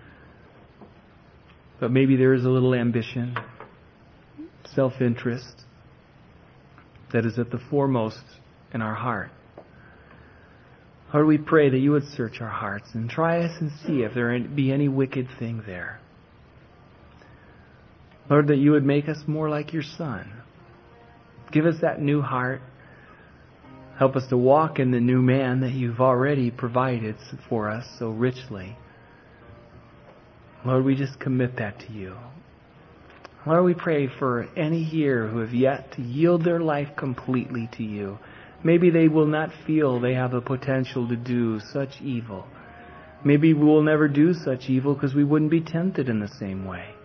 But maybe there is a little ambition, self-interest, that is at the foremost in our heart. Lord, we pray that you would search our hearts and try us and see if there be any wicked thing there. Lord, that you would make us more like your Son. Give us that new heart. Help us to walk in the new man that you've already provided for us so richly. Lord, we just commit that to you. Lord, we pray for any here who have yet to yield their life completely to you. Maybe they will not feel they have the potential to do such evil. Maybe we will never do such evil because we wouldn't be tempted in the same way.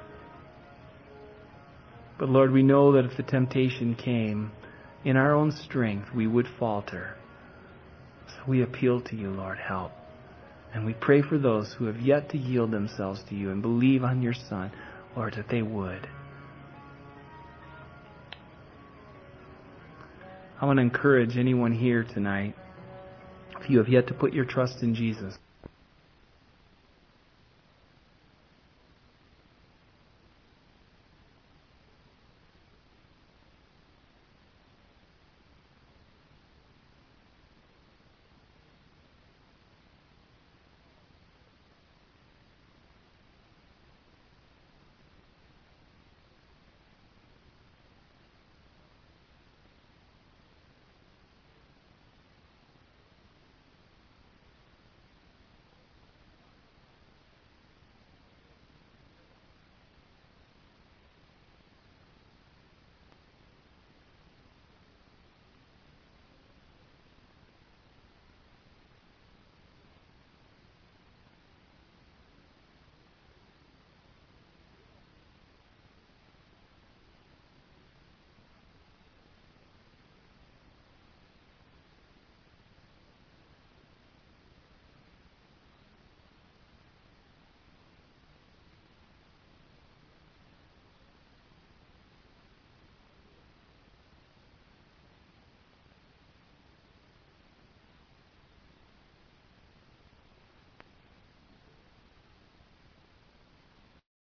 But Lord, we know that if the temptation came in our own strength, we would falter. So we appeal to you, Lord, help. And we pray for those who have yet to yield themselves to you and believe on your Son, Lord, that they would. I want to encourage anyone here tonight, if you have yet to put your trust in Jesus,